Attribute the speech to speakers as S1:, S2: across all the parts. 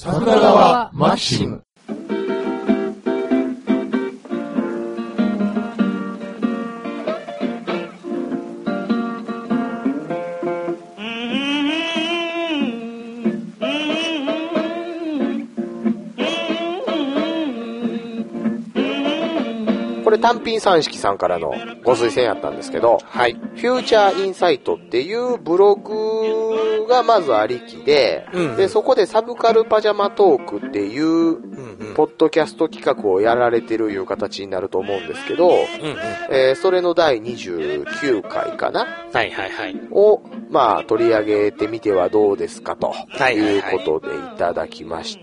S1: 桜川マキシム。
S2: これ単品三式さんからのご推薦やったんですけど、はい。フューチャーインサイトっていうブログがまずありきで、で、そこでサブカルパジャマトークっていう、ポッドキャスト企画をやられてるいう形になると思うんですけど、それの第29回かな、
S3: はいはいはい。
S2: を、まあ、取り上げてみてはどうですかということでいただきまして、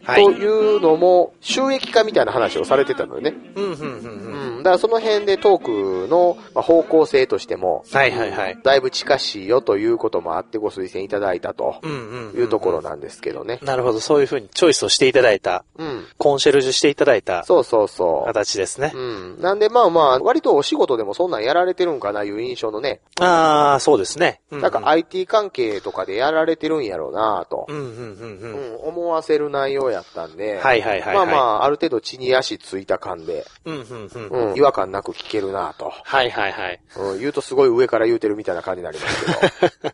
S2: というのも、収益化みたいな話をされてたのよね。だからその辺でトークの方向性としても、だいぶ近しいよということもあってご推薦いただいたというところなんですけどね。
S3: なるほど、そういうふうにチョイスをしていただいた、コンシェルジュしていただいた、形ですね。
S2: なんでまあまあ、割とお仕事でもそんなんやられてるんかないう印象のね。
S3: ああ、そうですね。
S2: なんか IT 関係とかでやられてるんやろうなと、思わせる内容やったんで、まあまあ、ある程度地に足ついた感で、違和感なく聞けるなと。言うとすごい上から言うてるみたいな感じになりますけ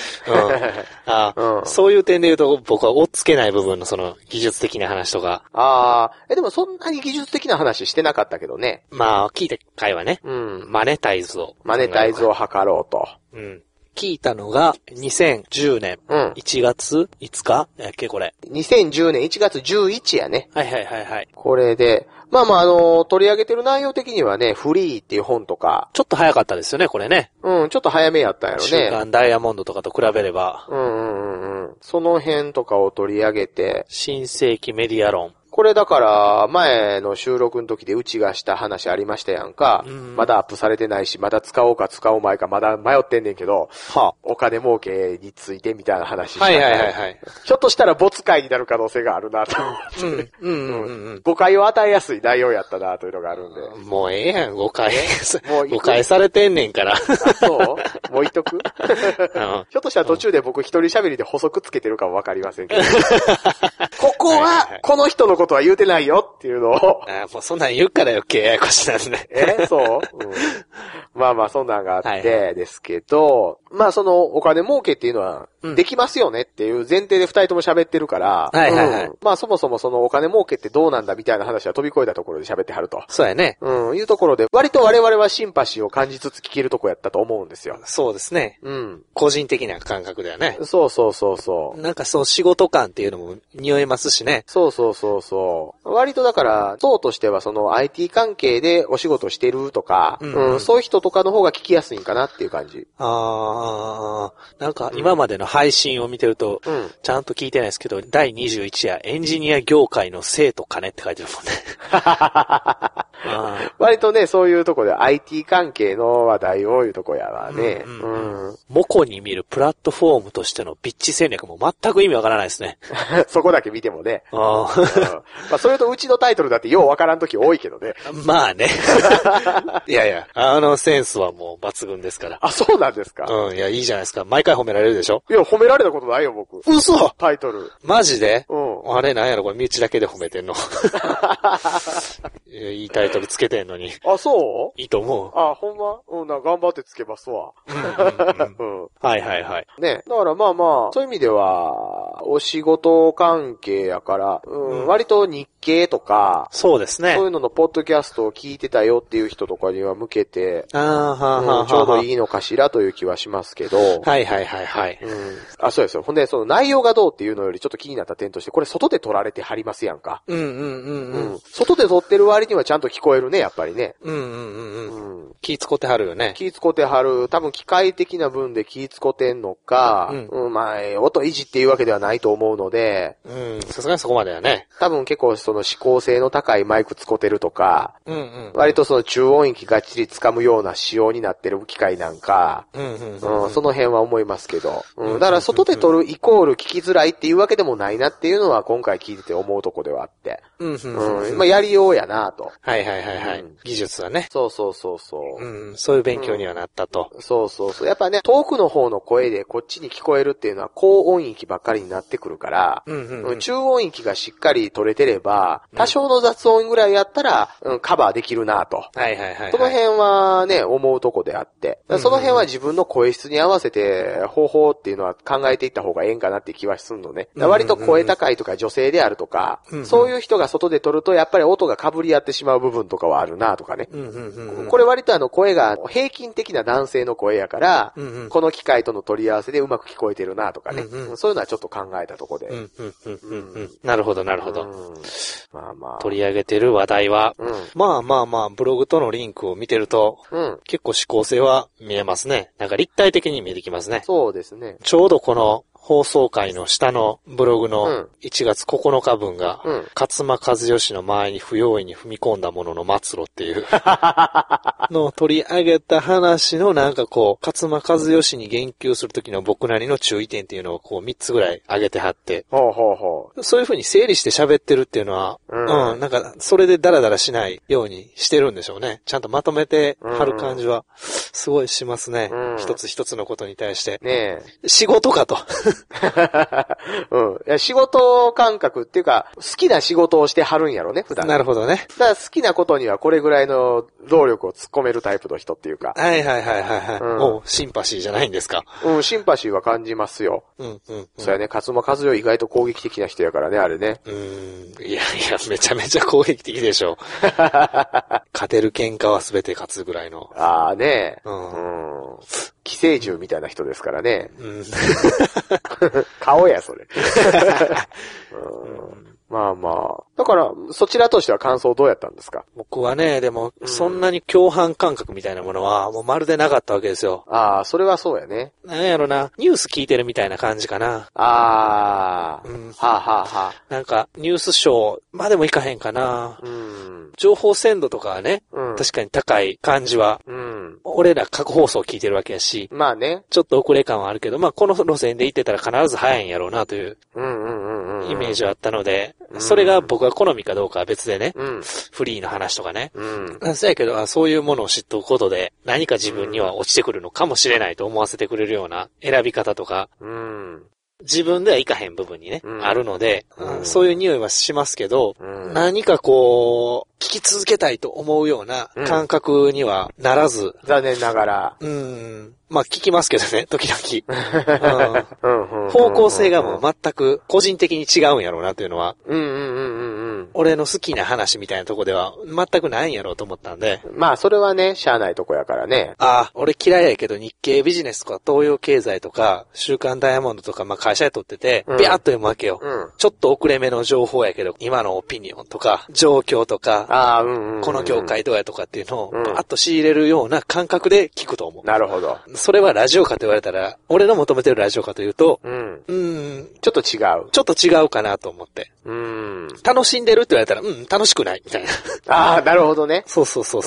S3: ど。そういう点で言うと僕は追っつけない部分のその技術的な話とか。
S2: でもそんなに技術的な話してなかったけどね。
S3: まあ、聞いた回はね、マネタイズを
S2: 図ろうと。
S3: 聞いたのが2010年1月5日やっけこれ。
S2: 2010年1月11やね。これで、まあまあ取り上げてる内容的にはね、フリーっていう本とか。
S3: ちょっと早かったですよね、これね。
S2: ちょっと早めやったんやろね。
S3: 週刊ダイヤモンドとかと比べれば。
S2: その辺とかを取り上げて。
S3: 新世紀メディア論。
S2: これだから、前の収録の時でうちがした話ありましたやんか。まだアップされてないし、まだ使おうか使おうまいかまだ迷ってんねんけど、お金儲けについてみたいな話した。ひょっとしたら没回になる可能性があるなと思って。誤解を与えやすい内容やったなというのがあるんで。
S3: もうええやん、誤解。誤解されてんねんから。
S2: そうもう言っとくひょっとしたら途中で僕一人喋りで補足つけてるかもわかりませんけど。ここは、この人のことは言うてないよっていうのを。
S3: もうそんなん言うから余計ややこしなんですね。
S2: まあまあそんなんがあってですけど、まあそのお金儲けっていうのはできますよねっていう前提で二人とも喋ってるから、まあそもそもそのお金儲けってどうなんだみたいな話は飛び越えたところで喋ってはると。
S3: そうやね。
S2: いうところで割と我々はシンパシーを感じつつ聞けるとこやったと思うんですよ。
S3: そうですね。個人的な感覚だよね。なんかそう仕事感っていうのも匂いますしね。
S2: 割とだから、そうとしてはその IT 関係でお仕事してるとか、そういう人とかの方が聞きやすいんかなっていう感じ。
S3: なんか今までの配信を見てると、ちゃんと聞いてないですけど、第21夜エンジニア業界の生と金って書いてるもんね。
S2: 割とね、そういうとこで IT 関係の話題をいうとこやわね。
S3: モコに見るプラットフォームとしてのピッチ戦略も全く意味わからないですね。
S2: そこだけ見てもね。まあそれとうちのタイトルだってようわからんとき多いけどね。
S3: まあね。いやいや、センスはもう抜群ですから。
S2: あ、そうなんですか。
S3: いや、いいじゃないですか。毎回褒められるでしょ。
S2: いや、褒められたことないよ、僕。
S3: 嘘
S2: タイトル。
S3: マジであれなんやろ、これ身内だけで褒めてんの。いいタイトルつけてんのに。
S2: あ、そう
S3: いいと思う。
S2: あ、ほんま頑張ってつけますわ。ね。だからまあまあ、そういう意味では、お仕事関係やから、割と日系とか、
S3: そうですね。
S2: そういうののポッドキャストを聞いてたよっていう人とかには向けて、ちょうどいいのかしらという気はしますけど。そうですよ。ほんで、その内容がどうっていうのよりちょっと気になった点として、これ外で撮られてはりますやんか。外で撮ってる割にはちゃんと聞こえるね、やっぱりね。
S3: 気使ってはるよね。
S2: 気使ってはる。多分機械的な分で気使ってんのか、まあ、音維持っていうわけではないと思うので、
S3: さすがにそこまではね。
S2: 多分結構その指向性の高いマイク使ってるとか、割とその中音域がっちり掴むような仕様になってる機械なんか、その辺は思いますけど、だから外で撮るイコール聞きづらいっていうわけでもないなっていうのは今回聞いてて思うとこではあって、まあやりようやなと。
S3: はいはいはいはい。技術はね。
S2: そう。
S3: そういう勉強にはなったと。
S2: そう。やっぱね、遠くの方の声でこっちに聞こえるっていうのは高音域ばっかりになってくるから、中音域がしっかり取れてれば、多少の雑音ぐらいやったら、カバーできるなと。
S3: はいはいはい。
S2: その辺はね、思うとこであって、その辺は自分の声質に合わせて方法っていうのは考えていった方がええんかなって気はするのね。割と声高いとか女性であるとか、そういう人が外で撮るとやっぱり音が被り合ってしまう部分とかはあるなとかね。これ割と声が平均的な男性の声やから、この機械との取り合わせでうまく聞こえてるなとかね。そういうのはちょっと考えたとこで。
S3: なるほどなるほど。まあまあ。取り上げてる話題は、まあ、ブログとのリンクを見てると、結構指向性は見えますね。なんか立体的に見えてきますね。
S2: そうですね。
S3: ちょうどこの放送回の下のブログの1月9日分が、勝間和義の前に不用意に踏み込んだものの末路っていうのを取り上げた話のなんかこう、勝間和義に言及するときの僕なりの注意点っていうのをこう3つぐらい挙げてはって、そういう風に整理して喋ってるっていうのは、なんかそれでダラダラしないようにしてるんでしょうね。ちゃんとまとめてはる感じはすごいしますね。一つ一つのことに対して。
S2: ねえ。
S3: 仕事かと。
S2: いや仕事感覚っていうか、好きな仕事をしてはるんやろね、普段。
S3: なるほどね。
S2: だから好きなことにはこれぐらいの労力を突っ込めるタイプの人っていうか。
S3: はい。シンパシーじゃないんですか。
S2: シンパシーは感じますよ。そうやね、勝間和代意外と攻撃的な人やからね、あれね。
S3: いや、めちゃめちゃ攻撃的でしょ。勝てる喧嘩は全て勝つぐらいの。
S2: ああね。寄生獣みたいな人ですからね。顔や、それ。まあまあ。だから、そちらとしては感想どうやったんですか？
S3: 僕はね、でも、そんなに共犯感覚みたいなものは、もうまるでなかったわけですよ。
S2: ああ、それはそうやね。
S3: なんやろな、ニュース聞いてるみたいな感じかな。
S2: ああ、はあ。
S3: なんか、ニュースショーまでもいかへんかな。情報鮮度とかはね、確かに高い感じは、俺ら各放送聞いてるわけやし、
S2: まあね。
S3: ちょっと遅れ感はあるけど、まあこの路線で行ってたら必ず早いんやろうなという、イメージはあったので、それが僕は好みかどうかは別でね、フリーの話とかね。そうやけど、そういうものを知っておくことで、何か自分には落ちてくるのかもしれないと思わせてくれるような選び方とか、自分ではいかへん部分にね、あるので、そういう匂いはしますけど、何かこう、聞き続けたいと思うような感覚にはならず、
S2: 残念ながら。
S3: まあ聞きますけどね、時々。方向性がもう全く個人的に違うんやろうなというのは、俺の好きな話みたいなとこでは全くないんやろうと思ったんで。
S2: まあそれはね、しゃあないとこやからね。
S3: 俺嫌いやけど日経ビジネスとか東洋経済とか週刊ダイヤモンドとかまあ会社で撮ってて、ビャーっと読むわけよ。ちょっと遅れ目の情報やけど、今のオピニオンとか、状況とか、この業界どうやとかっていうのをバーッと仕入れるような感覚で聞くと思う。
S2: なるほど。
S3: それはラジオかと言われたら、俺の求めてるラジオかというと、
S2: ちょっと違う。
S3: ちょっと違うかなと思って。楽しんでるって言われたら、楽しくないみたいな。
S2: なるほどね。
S3: そう。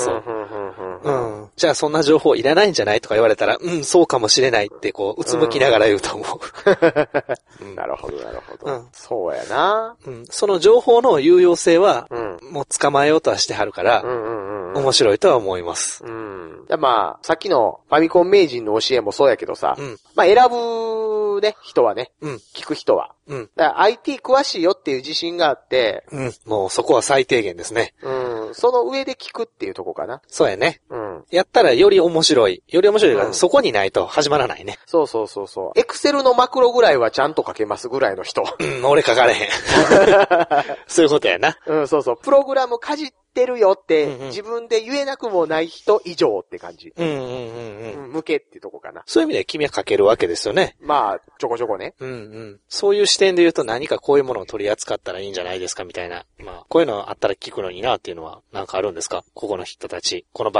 S3: じゃあそんな情報いらないんじゃないとか言われたら、そうかもしれないってこう、うつむきながら言うと思う。
S2: なるほど。そうやな。
S3: その情報の有用性は、もう捕まえようとはしてはるから、面白いとは思います。
S2: まあ、さっきのファミコン名人の教えもそうやけどさ、まあ選ぶね、人はね、聞く人は。だから IT 詳しいよっていう自信があって、
S3: もうそこは最低限ですね。
S2: その上で聞くっていうとこかな。
S3: そうやね。やったらより面白いから、そこにないと始まらないね。
S2: そう。エクセルのマクロぐらいはちゃんと書けますぐらいの人。
S3: 俺書かれへん。そういうことやな。
S2: そう。プログラムかじってるよって、自分で言えなくもない人以上って感じ。向けっていうとこかな。
S3: そういう意味で君は書けるわけですよね。
S2: まあ、ちょこちょこね。
S3: そういう視点で言うと何かこういうものを取り扱ったらいいんじゃないですかみたいな。まあ、こういうのあったら聞くのになっていうのはなんかあるんですか？ここの人たち、この番組に対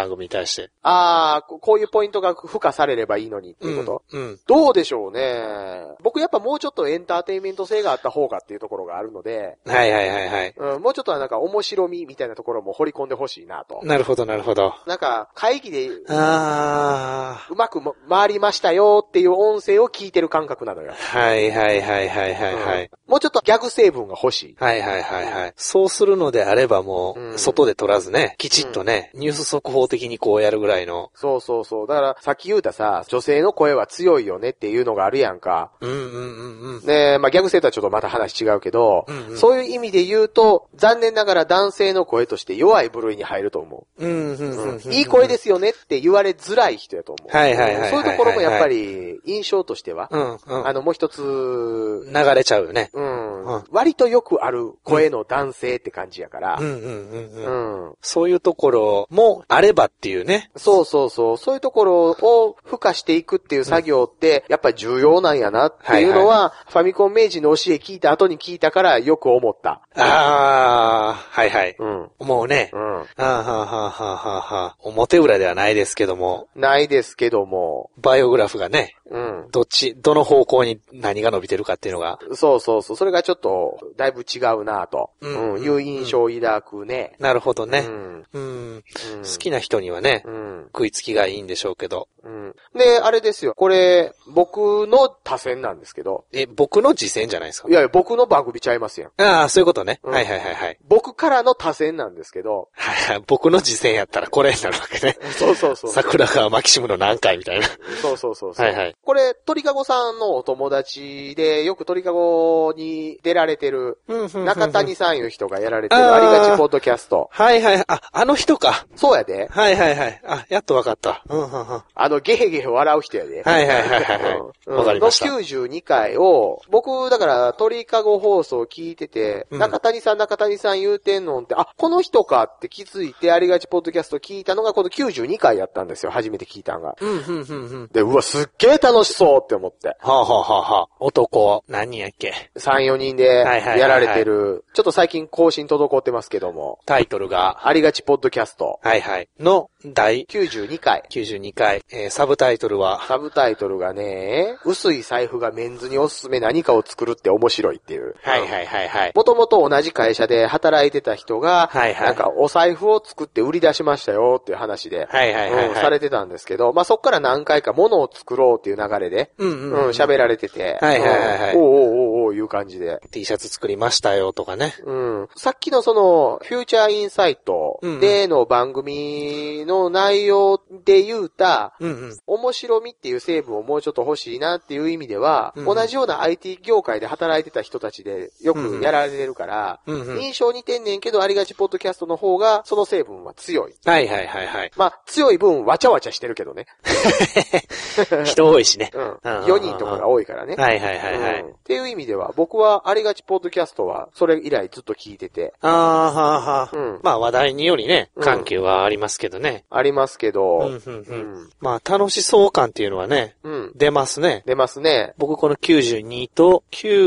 S3: 対して。
S2: こういうポイントが付加されればいいのにっていうこと、どうでしょうね。僕やっぱもうちょっとエンターテインメント性があった方がっていうところがあるので。
S3: はいはいはいはい。
S2: もうちょっとなんか面白みみたいなところも掘り込んでほしいなと。
S3: なるほどなるほど。
S2: なんか会議で、うまく回りましたよっていう音声を聞いてる感覚なのよ。
S3: はいはいはいはいはいはい。
S2: もうちょっとギャグ成分が欲しい。
S3: はいはいはいはい。そうするのであればもう、外で撮らずね、きちっとね、ニュース速報的にこうやるぐらいの。
S2: そうそうそう。だからさっき言うたさ、女性の声は強いよねっていうのがあるやんか。ね、まあギャグ性とはちょっとまた話違うけど、そういう意味で言うと、残念ながら男性の声として弱い部類に入ると思う。いい声ですよねって言われづらい人やと思う。
S3: はいはいはい。
S2: そういうところもやっぱり印象としては、もう一つ、
S3: 流れちゃうよね。
S2: 割とよくある声の男性って感じやから。
S3: そういうところもあればっていうね。
S2: そうそうそう。そういうところを付加していくっていう作業って、やっぱり重要なんやなっていうのは、ファミコン名人の教え聞いた後に聞いたからよく思った。
S3: はいはい。もうね。表裏ではないですけども。
S2: ないですけども。
S3: バイオグラフがね。どの方向に何が伸びてるかっていうのが。
S2: そうそうそう。それがちょっと、だいぶ違うなと、いう印象を抱くね。
S3: なるほどね。好きな人にはね、食いつきがいいんでしょうけど。
S2: で、あれですよ。これ、僕の多選なんですけど。
S3: 僕の自選じゃないですか。
S2: いや、僕の番組ちゃいますやん。
S3: そういうことね。はいはいはいはい。
S2: 僕からの多選なんですけど。
S3: 僕の自選やったらこれになるわけね。
S2: そうそうそう。
S3: 桜川マキシムの何回みたいな。
S2: そうそうそう。
S3: はいはい。
S2: これ、鳥かごさんのお友達で、よく鳥かごに出られてる、中谷さんいう人がやられてる、ありがちポッドキャスト。
S3: はいはい。あの人か。
S2: そうやで。
S3: はいはいはい。やっとわかった。
S2: ゲヘゲヘ笑う人やで。
S3: はいはいはいはい。わかりました。
S2: の92回を、僕、だから、鳥かご放送聞いてて、中谷さん言うてんのって、この人かって気づいて、ありがちポッドキャスト聞いたのが、この92回やったんですよ。初めて聞いたのが。で、うわ、すっげえ楽しそうって思って。
S3: 男、何人やっけ
S2: ?3、4人でやられてる。ちょっと最近更新滞ってますけども。
S3: タイトルが、
S2: ありがちポッドキャスト。
S3: はいはい。の第
S2: 92回。
S3: 92回。サブタイトル
S2: がね、薄い財布がメンズにおすすめ何かを作るって面白いっていう。
S3: はいはいはいはい。
S2: もともと同じ会社で働いてた人が、なんかお財布を作って売り出しましたよっていう話で、されてたんですけど、まあ、そっから何回か物を作ろうっていう流れで、喋られてて、おーいう感じで。
S3: T シャツ作りましたよとかね。
S2: さっきのその、フューチャーインサイトでの番組の内容で言うた、面白みっていう成分をもうちょっと欲しいなっていう意味では、同じような IT 業界で働いてた人たちでよくやられてるから、印象似てんねんけど、ありがちポッドキャストの方が、その成分は強い。
S3: はいはいはいはい。
S2: まあ、強い分、わちゃわちゃしてるけどね。
S3: 人多いしね。
S2: 4人とかが多いからね。
S3: はいはいはいはい。
S2: っていう意味では、僕はありがちポッドキャストは、それ以来ずっと聞いてて。
S3: まあ話題によりね、関係はありますけどね。
S2: ありますけど。
S3: まあ楽しそう感っていうのはね、出ますね。
S2: 出ますね。
S3: 僕この92と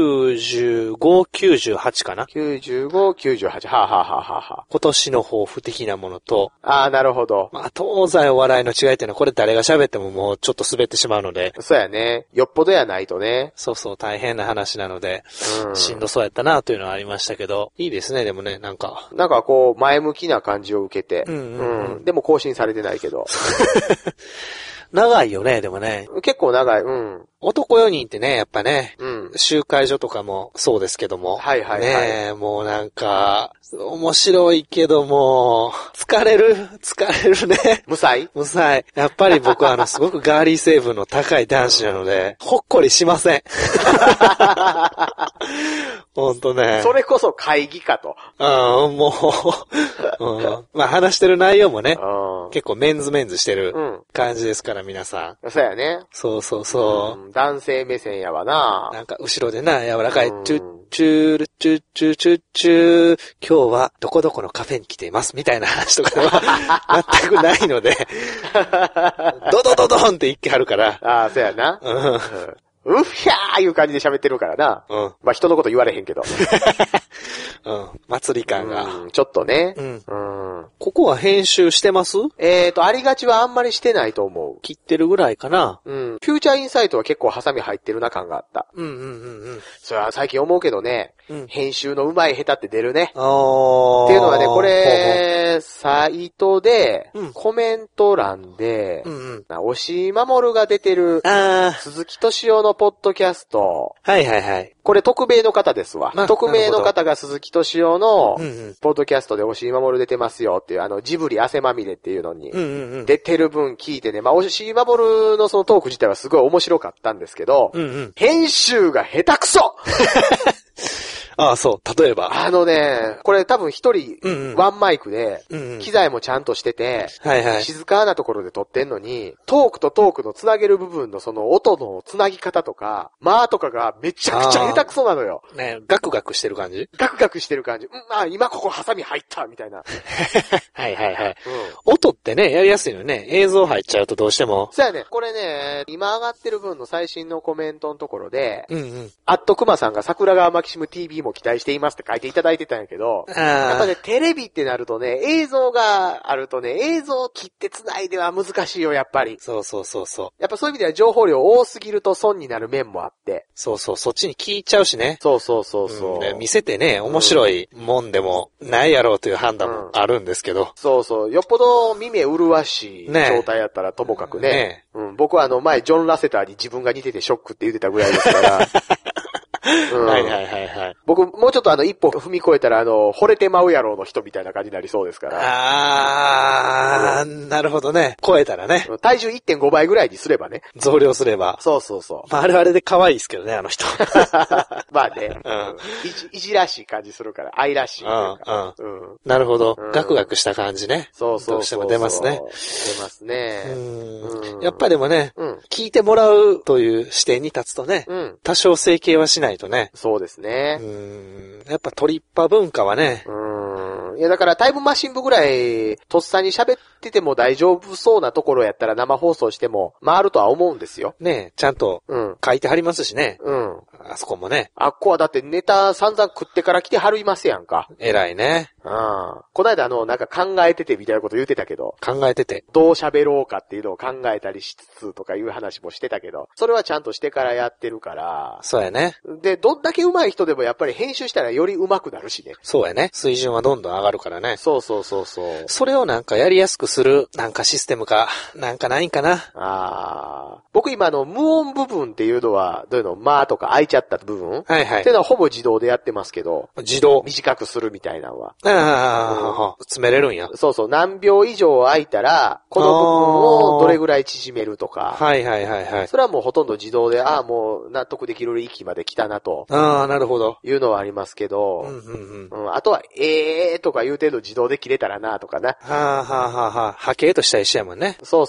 S3: 95、98かな。
S2: 95、98、今
S3: 年の抱負的なものと。
S2: なるほど。
S3: まあ東西お笑いの違いっていうのはこれ誰が喋ってももうちょっと滑ってしまうので。
S2: そうやね。よっぽどやないとね。
S3: そうそう大変な話なので、しんどそうやったなというのはありましたけど、いいですねでもね、なんか
S2: こう前向きな感じを受けて、でも更新されてないけど。
S3: 長いよね、でもね。
S2: 結構長い。
S3: 男4人ってね、やっぱね、集会所とかもそうですけども。ねもうなんか、面白いけども、疲れるね。
S2: 無才。
S3: やっぱり僕はすごくガーリー成分の高い男子なので、ほっこりしません。ほんとね。
S2: それこそ会議かと。
S3: もう、まあ話してる内容もね、結構メンズしてる感じですから皆さ
S2: ん。そうやね。
S3: そうそうそう。
S2: 男性目線やわな。
S3: なんか後ろでな、柔らかい、チュッチュールチュッチュチュッチュー、今日はどこどこのカフェに来ていますみたいな話とかでは全くないので、ドドドドンって一気張るから。
S2: そうやな。うっひゃーいう感じで喋ってるからな。まあ人のこと言われへんけど。
S3: 祭り感が。
S2: ちょっとね。
S3: ここは編集してます？
S2: ありがちはあんまりしてないと思う。
S3: 切ってるぐらいかな。
S2: うん。フューチャーインサイトは結構ハサミ入ってるな感があった。それは最近思うけどね、編集の上手い下手って出るね。っていうのはね、これ、サイトで、コメント欄で、押井守が出てる、鈴木敏夫のポッドキャスト。
S3: はいはいはい。
S2: これ匿名の方ですわ。匿名の方が鈴木敏夫の、ポッドキャストで押井守出てますよっていう、ジブリ汗まみれっていうのに、出てる分聞いてね、まあ、押井守のそのトーク自体はすごい面白かったんですけど、編集が下手くそ
S3: ああ、そう。例えば。
S2: これ多分一人、ワンマイクで、機材もちゃんとしてて、静かなところで撮ってんのに、トークとトークのつなげる部分のその音のつなぎ方とか、間とかがめちゃくちゃ下手くそなのよ。
S3: ね、ガクガクしてる感じ？
S2: ガクガクしてる感じ。今ここハサミ入ったみたいな。
S3: はいはいはい。音ってね、やりやすいのね。映像入っちゃうとどうしても。
S2: そうやね。これね、今上がってる分の最新のコメントのところで、くまさんが桜川マキシム TVも期待していますって書いていただいてたんやけど、やっぱね、テレビってなるとね、映像があるとね、映像を切って繋いでは難しいよ、やっぱり。
S3: そう。
S2: やっぱそういう意味では情報量多すぎると損になる面もあって。
S3: そっちに聞いちゃうしね。
S2: そう。
S3: 見せてね、面白いもんでもないやろうという判断もあるんですけど。
S2: そう。よっぽど耳潤しい状態やったらともかくね。僕は前、ジョン・ラセターに自分が似ててショックって言ってたぐらいですから。
S3: はい。
S2: 僕、もうちょっと一歩踏み越えたら、惚れてまうやろうの人みたいな感じになりそうですから。
S3: なるほどね。超えたらね。
S2: 体重 1.5 倍ぐらいにすればね。
S3: 増量すれば。
S2: そう。
S3: まあ、あれはあれで可愛いですけどね、あの人。
S2: まあね。いじらしい感じするから、愛らしい。
S3: なるほど。ガクガクした感じね。
S2: そう。
S3: どうしても出ますね。
S2: 出ますね。
S3: やっぱでもね、聞いてもらうという視点に立つとね、多少整形はしないとね。
S2: そうですね。
S3: やっぱトリッパ文化はね。
S2: いやだからタイムマシン部ぐらい、とっさに喋ってても大丈夫そうなところやったら生放送しても回るとは思うんですよ。
S3: ねえ、ちゃんと書いてはりますしね。あそこもね。
S2: あっこはだってネタ散々食ってから来てはりますやんか。
S3: 偉いね。
S2: こないだなんか考えててみたいなこと言ってたけど。
S3: 考えてて。
S2: どう喋ろうかっていうのを考えたりしつつとかいう話もしてたけど、それはちゃんとしてからやってるから。
S3: そうやね。
S2: で、どんだけ上手い人でもやっぱり編集したらより上手くなるしね。
S3: そうやね。水準はどんどん上がるからね。
S2: そう。
S3: それをなんかやりやすくする、なんかシステムか、なんかないんかな。
S2: 僕今無音部分っていうのは、どういうの間とか開いちゃった部分
S3: って
S2: いうのはほぼ自動でやってますけど。
S3: 自動
S2: 短くするみたいなのは。
S3: 詰めれるんや。
S2: そう。何秒以上空いたら、この部分をどれぐらい縮めるとか。
S3: はい。
S2: それはもうほとんど自動で、もう納得できる域まで来たなと。
S3: なるほど。
S2: いうのはありますけど。あとは、とか言う程度自動で切れたらなとかな。
S3: 波形としたら一緒やもんね。
S2: そう。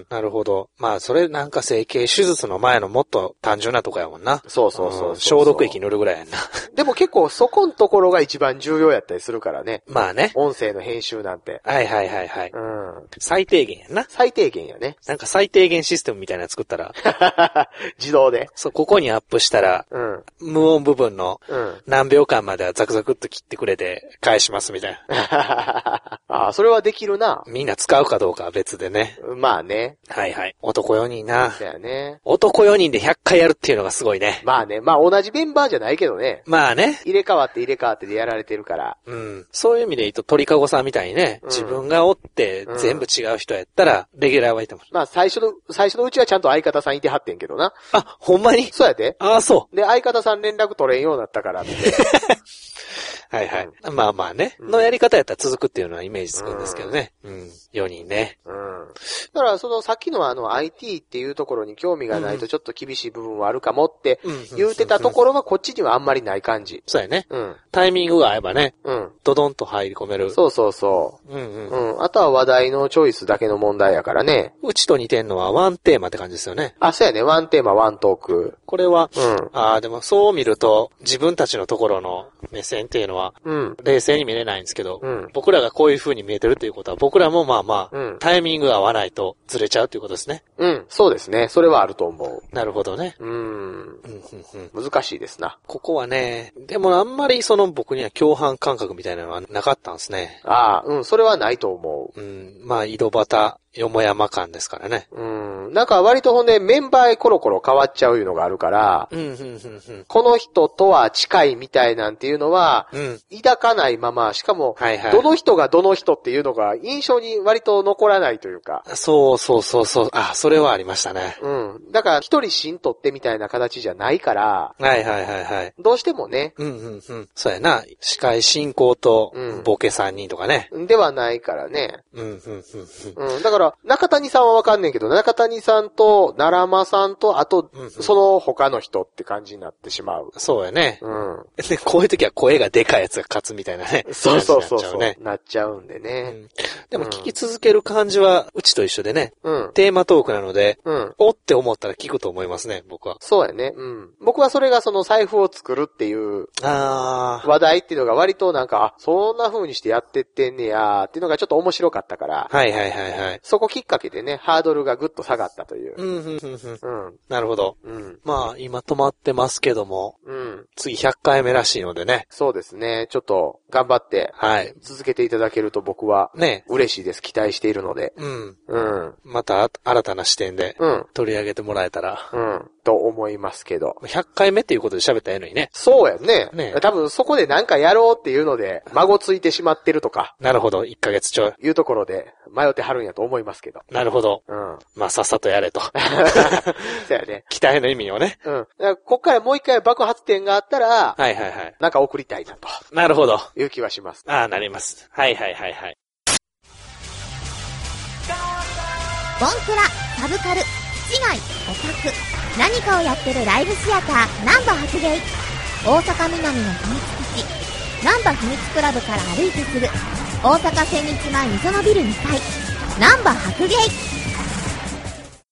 S3: なるほど。まあ、それなんか整形手術の前のもっと単純なとこやもんな。
S2: そう。
S3: 消毒液塗るぐらいやんな。
S2: でも結構そこのところが一番重要やったりするからね。
S3: まあね。
S2: 音声の編集なんて。
S3: はい。最低限やんな。
S2: 最低限やね。
S3: なんか最低限システムみたいなの作ったら。
S2: 自動で。
S3: そう、ここにアップしたら、無音部分の何秒間まではザクザクっと切ってくれて返しますみたい
S2: な。それはできるな。
S3: みんな使うかどうかは別でね。
S2: まあね。
S3: はい。男4人な。
S2: そうやね。
S3: 男4人で100回やるっていうのがすごいね。
S2: まあね。まあ同じメンバーじゃないけどね。
S3: まあね。
S2: 入れ替わってでやられてるから。
S3: そういう意味で言うと鳥かごさんみたいにね、自分がおって全部違う人やったら、レギュラーはいても。
S2: まあ最初のうちはちゃんと相方さんいてはってんけどな。
S3: ほんまに？
S2: そうやで。
S3: そう。
S2: で、相方さん連絡取れんようになったからって。
S3: はい。まあね。のやり方やったら続くっていうのはイメージつくんですけどね。4人ね。
S2: だからさっきのIT っていうところに興味がないとちょっと厳しい部分はあるかもって言うてたところはこっちにはあんまりない感じ。
S3: そうやね。タイミングが合えばね。ドドンと入り込める。
S2: そう。あとは話題のチョイスだけの問題やからね。
S3: うちと似てんのはワンテーマって感じですよね。
S2: そうやね。ワンテーマ、ワントーク。
S3: これは、でもそう見ると自分たちのところの目線っていうのは、冷静に見れないんですけど、僕らがこういう風に見えてるっていうことは、僕らもタイミングが合わないとずれちゃうっていうことですね。
S2: そうですね。それはあると思う。
S3: なるほどね。
S2: 難しいですな。
S3: ここはね、でもあんまりその僕には共犯感覚みたいなのはなかったんですね。
S2: ああ、うん、それはないと思う。
S3: うん、まあ、井戸端、よもやま感ですからね。
S2: うん。なんか割とほんでメンバーコロコロ変わっちゃういうのがあるから、この人とは近いみたいなんていうのは、抱かないまま、しかも、どの人がどの人っていうのが印象に割と残らないというか。
S3: そう。あ、それはありましたね。
S2: うん。だから一人芯取ってみたいな形じゃないから、
S3: はい。
S2: どうしてもね。
S3: そうやな。司会進行と、ボケ3人とかね。
S2: ではないからね。だから、中谷さんはわかんねんけど、中谷さんと、奈良間さんと、あと、その他の人って感じになってしまう。
S3: そうやね。で、こういう時は声がでかいやつが勝つみたいなね。
S2: そう。なっちゃうんでね。
S3: でも聞き続ける感じは、うちと一緒でね。テーマトークなので、おって思ったら聞くと思いますね、僕は。
S2: そうやね。僕はそれがその財布を作るっていう、話題っていうのが割となんか、そんな風にしてやってってんねやーっていうのがちょっと面白かったから。
S3: はい。
S2: そこきっかけでね、ハードルがぐっと下がったという。
S3: なるほど。まあ、今止まってますけども、次100回目らしいのでね。
S2: そうですね。ちょっと、頑張って、続けていただけると僕は、嬉しいです。期待しているので。
S3: また、新たな視点で、取り上げてもらえたら。
S2: と思いますけど。
S3: 100回目っていうことで喋ったらええのにね。
S2: そうやね。多分そこでなんかやろうっていうので、孫ついてしまってるとか。
S3: なるほど。1ヶ月ちょい。
S2: いうところで、迷ってはるんやと思いますけど。
S3: なるほど。まあ、さっさとやれと。
S2: そうやね。
S3: 期待の意味をね。
S2: だからこっからもう一回爆発点があったら、なんか送りたいなと。
S3: なるほど。
S2: いう気はします。
S3: なります。はい。
S4: ボンクラ、サブカル、市外、オタク、何かをやってるライブシアター、ナンバ発芸。大阪南の秘密基地、ナンバ秘密クラブから歩いてすぐ、大阪千日前溝のビル2階、ナンバ白芸。